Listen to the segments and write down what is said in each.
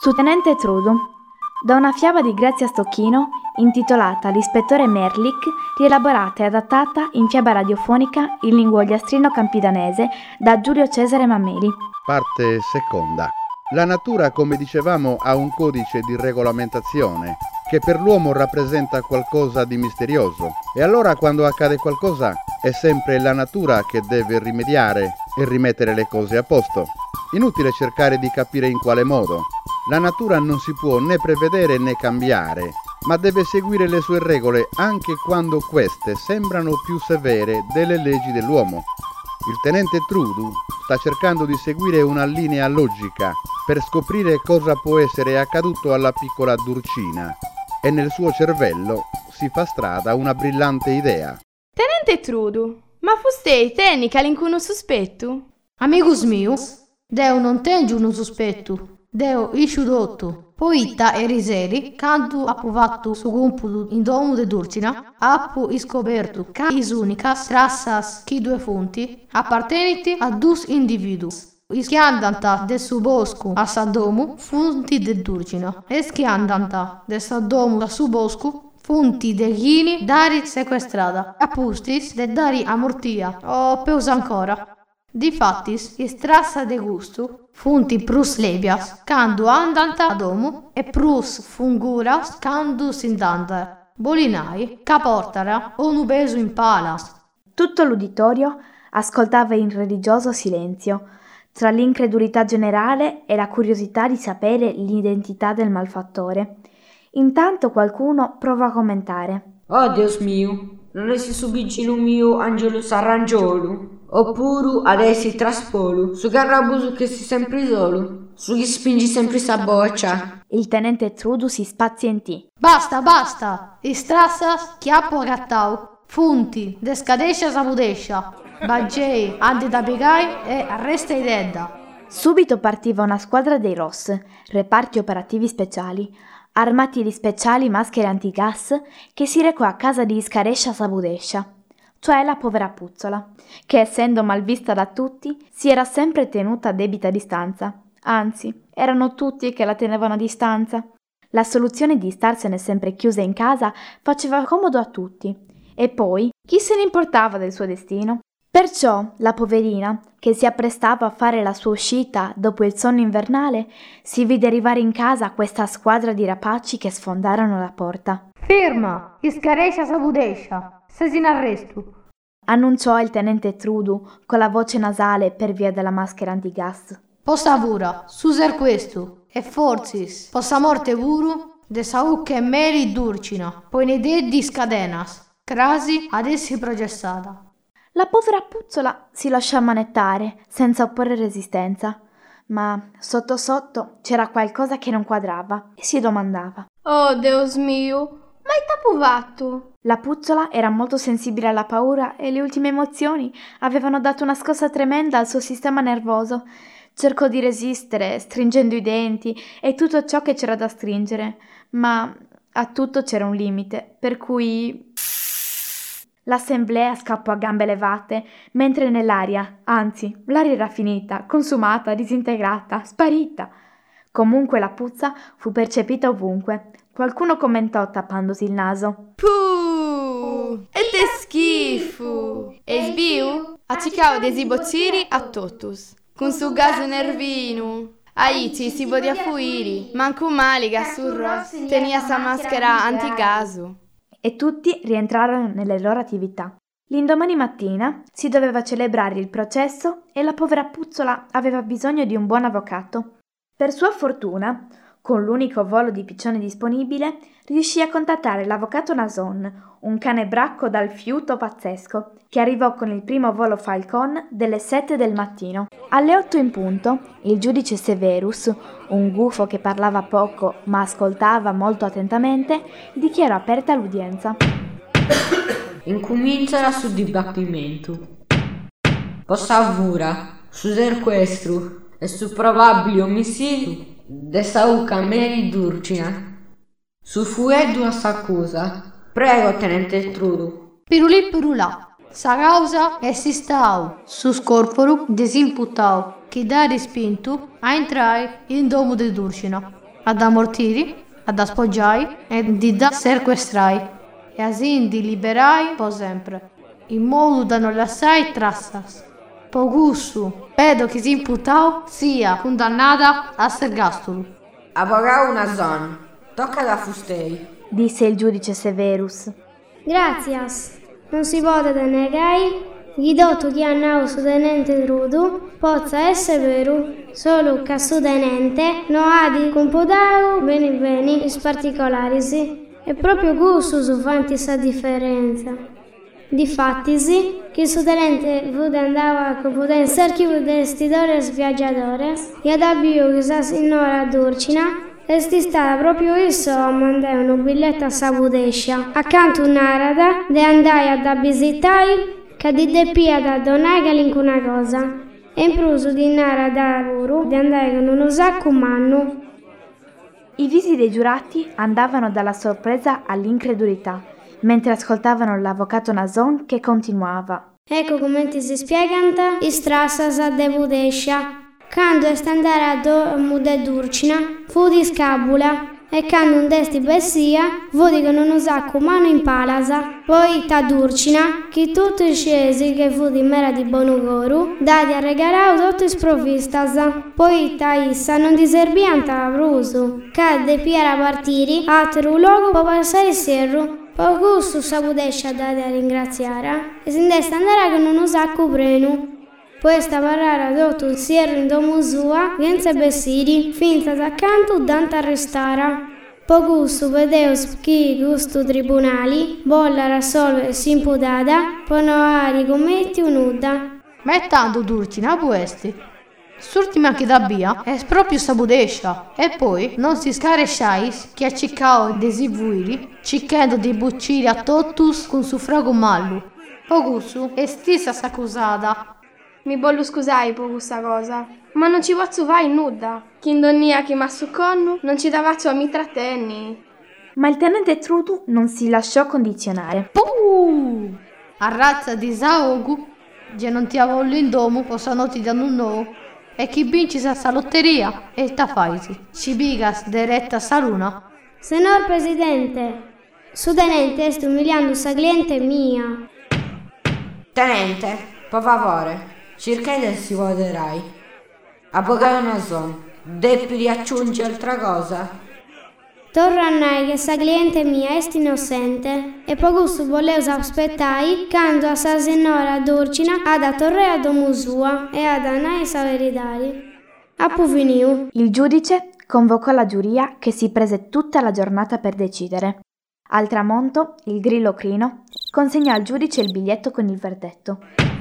Su Tenente Trudu, da una fiaba di Grazia Stocchino intitolata L'ispettore Merlick, rielaborata e adattata in fiaba radiofonica in lingua ogliastrino-campidanese da Giulio Cesare Mammeli. Parte seconda. La natura, come dicevamo, ha un codice di regolamentazione che per l'uomo rappresenta qualcosa di misterioso. E allora quando accade qualcosa è sempre la natura che deve rimediare e rimettere le cose a posto. Inutile cercare di capire in quale modo. La natura non si può né prevedere né cambiare, ma deve seguire le sue regole anche quando queste sembrano più severe delle leggi dell'uomo. Il tenente Trudu sta cercando di seguire una linea logica per scoprire cosa può essere accaduto alla piccola Durcina e nel suo cervello si fa strada una brillante idea. Tenente Trudu, ma fustei tecnica l'incuno sospetto? Amigos meus, deu non tenho un sospetto. Deu isciu dotto, poitta e riseri, quando apu fatto su computu in domu de Durcina, apu iscoberto ca is unicas trassas chi due fonti appartenenti a dus individus. Is che andanta de su bosco a sa domu, fonti de Durcina, es che andanta de sa domu a su bosco, fonti de ghini dari sequestrata, apustis de dari amortia, o peus ancora. Difattis, is trassa de gusto, funti prus lebias, candu andanta a domu, e prus funguras, candu sindanta. Bolinai, ca portara, o nubesu in palas. Tutto l'uditorio ascoltava in religioso silenzio, tra l'incredulità generale e la curiosità di sapere l'identità del malfattore. Intanto qualcuno provò a commentare. Oh Deus mio, non essi su vicino mio Angelus Arrangiolu, oppure adesso traspolo, su garrabuso che si sempre solo, su chi spingi sempre sa boccia. Il tenente Trudu si spazientì. Basta, basta! Istrassas, chiappo agattau, funti, descadescia sabudescia, baggei, andi da piegai e arresta i dedda. Subito partiva una squadra dei ROS, reparti operativi speciali, armati di speciali maschere antigas, che si recò a casa di Iscarescia Sabudescia, cioè la povera puzzola, che essendo mal vista da tutti, si era sempre tenuta a debita distanza. Anzi, erano tutti che la tenevano a distanza. La soluzione di starsene sempre chiusa in casa faceva comodo a tutti. E poi, chi se ne importava del suo destino? Perciò la poverina, che si apprestava a fare la sua uscita dopo il sonno invernale, si vide arrivare in casa questa squadra di rapaci che sfondarono la porta. Ferma! Iscarescia sabudescia! Sei in arresto! Annunciò il tenente Trudu con la voce nasale per via della maschera antigas. Possa vura, suser questo, e forzis, possa morte vuru, de sauche meri Durcina, poi ne de di scadenas, crasi ad essi processata. La povera puzzola si lasciò ammanettare, senza opporre resistenza, ma sotto sotto c'era qualcosa che non quadrava e si domandava. Oh Deus mio, ma hai tapuvato? La puzzola era molto sensibile alla paura e le ultime emozioni avevano dato una scossa tremenda al suo sistema nervoso. Cercò di resistere, stringendo i denti e tutto ciò che c'era da stringere, ma a tutto c'era un limite, per cui l'assemblea scappò a gambe levate, mentre nell'aria, anzi, l'aria era finita, consumata, disintegrata, sparita. Comunque la puzza fu percepita ovunque. Qualcuno commentò tappandosi il naso. Puh! E te schifo! E sbiu? Accicavo desi bozziri a totus. Con su gaso nervino. Aici si podia fuiri. Manco maliga surro. Tenia sa maschera antigaso. E tutti rientrarono nelle loro attività. L'indomani mattina si doveva celebrare il processo e la povera puzzola aveva bisogno di un buon avvocato. Per sua fortuna, con l'unico volo di piccione disponibile, riuscì a contattare l'avvocato Nason, un cane bracco dal fiuto pazzesco, che arrivò con il primo volo Falcon delle 7 del mattino. Alle 8 in punto, il giudice Severus, un gufo che parlava poco ma ascoltava molto attentamente, dichiarò aperta l'udienza. Incomincia sul dibattimento. Possa avvura, su sequestro e su probabile omicidio de Sauca Meri Durcina. Su fueddu a s'accusa. Prego, tenente Trudu. Pirulì pirulà. Sa causa esistau, su scorporu desimputau, che da respintu a entrare in domu de Durcina. ad ammortiri, ad aspoggiai e di da sequestrai, e asin di liberai po sempre, in modo da non lasciai trassas. Po gusto, vedo che si imputau sia condannata a sergastolo. Avogau una zon, tocca da fustei. disse il giudice Severus. Gracias. Non si può denegare. Ghidotto che annau su tenente trudu, pozza essere vero, solo che su tenente non ha di computare bene in particolari, sì. È proprio gusto su fanti sa differenza. Difatti sì, che su tenente vuole andava a computare in cerchio di vestidore viaggiatore, e ad abbio che sa signora Durcina, e sti stata proprio isso a mandare un biglietto a Sabudescia, accanto un'arada, de andai ad visitare, che di depia da donare una cosa, e in pruso di andare da loro, di andare con uno sacco manno. I visi dei giurati andavano dalla sorpresa all'incredulità, mentre ascoltavano l'avvocato Nason che continuava. Ecco come ti si spieganta i strassas a de Budescia. Quando è andare a domu de Durcina, fu di scabula, e quando un desti bessia, vodi con uno sacco mano in palasa, poi ta Durcina, che tutti scesi che fu di mera di bonugoru, dati a regalare tutto sprovvistas, poi ta issa non ti servian ta bruso, che de piera partiri, altro luogo po passare il serro, po gusto Sabudescia date a ringraziare, e si desta andare con uno sacco prenu. Poi sta parlare adotto il sierro in domo sua, senza bessiri, finza d'accanto dante arrestara. Po gusto vedeus chi gusto tribunali, bolla rassolve s'imputata, po no ari commetti un'udda. Ma è tanto Durcina questi. S'ultima che dabbia è proprio Sabudescia, e poi non si scaresciais che acciccao desi vuili, ciccando di bucciri a totus con suffrago mallu. Po gusto è stessa s'accusata. Mi voglio scusare per questa cosa, ma non ci posso fare nuda. Chi indonnia che m'ha connu non ci davaccio a mi trattenni. Ma il tenente Trudu non si lasciò condizionare. A razza di Saogu, già non ti avollo in domo, possa non ti danno un no. E chi vinci sa lotteria, e ta faisi. Ci bigas diretta saluna. Signor Presidente, su tenente sto umiliando sa cliente mia. Tenente, per favore, cerca di si voterai. Avvocato Nason, devi riaggiungere altra cosa. Tornai che sa cliente mia è innocente e poco su volevo aspettare quando a sa signora Durcina ad a torre a domo sua e ad anai sa veritari. Appu finiu. Il giudice convocò la giuria che si prese tutta la giornata per decidere. Al tramonto, il grillo Crino consegnò al giudice il biglietto con il verdetto.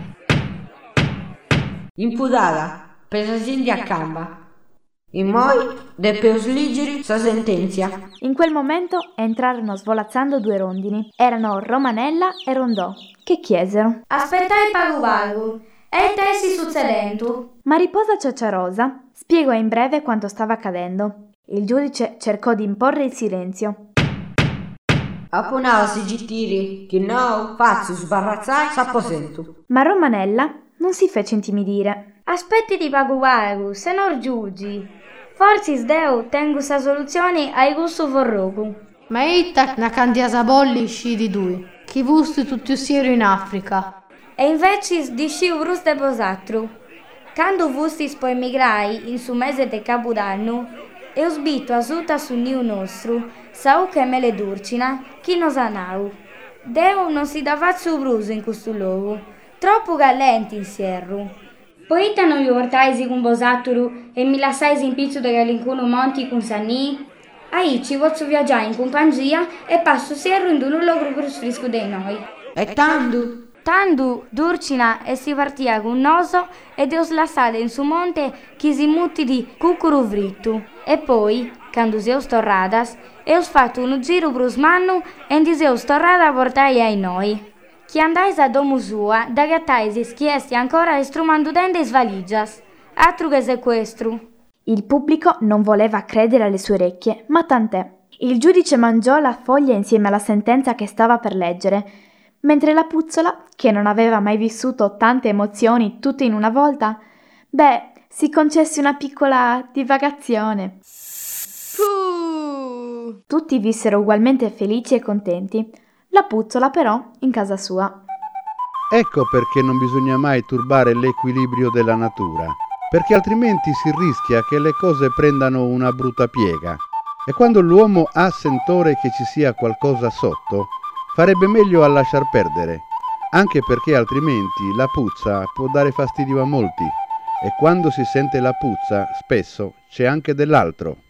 Imputata, pesasinti a camba. In moi deppe sliggere sa sentenzia. In quel momento entrarono svolazzando due rondini. Erano Romanella e Rondò, che chiesero: Aspettai pagu, e te si succedendo? Mariposa Ciacciarosa spiegò in breve quanto stava accadendo. Il giudice cercò di imporre il silenzio. Appunava si gittiri, che no, fazzi sbarrazzai, s'apposento. Ma Romanella non si fece intimidire. Aspetti di pagu, se non giugi. Forse sdeo tengo sa soluzione ai gusto forrogu. Ma itta na candiasa bolli sci di due, chi vusti tutti usiero in Africa. E invece di sci brus de posatru. Quando vusti poi emigrai in su mese de Capodanno, e ho sbitto a suta su niu nostro, sau che me le Durcina, chi nos anau. Deo non si dava su bruso in questo luogo, troppo gallenti in sierru. Poi te non gli portaisi con vosatturu e mi lasciaisi in pizzo da galincuno monti con sanni? Ahì ci posso viaggiare in compagnia e passo sierro in un luogo più fresco dei noi. E tanto? Tanto Durcina e si partia con noso e deus lasciate in su monte chi si mutti di cucuru fritto. E poi, quando seus torradas, eus fatto un giro brusmanno e di seus torrada portai ai noi. Chi andais a domo sua, da gattaisi schiesti ancora estrumando dente e svaligias. Altro che sequestro. Il pubblico non voleva credere alle sue orecchie, ma tant'è. Il giudice mangiò la foglia insieme alla sentenza che stava per leggere, mentre la puzzola, che non aveva mai vissuto tante emozioni tutte in una volta, si concesse una piccola divagazione. Fu! Tutti vissero ugualmente felici e contenti. La puzzola però in casa sua. Ecco perché non bisogna mai turbare l'equilibrio della natura, perché altrimenti si rischia che le cose prendano una brutta piega. E quando l'uomo ha sentore che ci sia qualcosa sotto, farebbe meglio a lasciar perdere, anche perché altrimenti la puzza può dare fastidio a molti, e quando si sente la puzza spesso c'è anche dell'altro.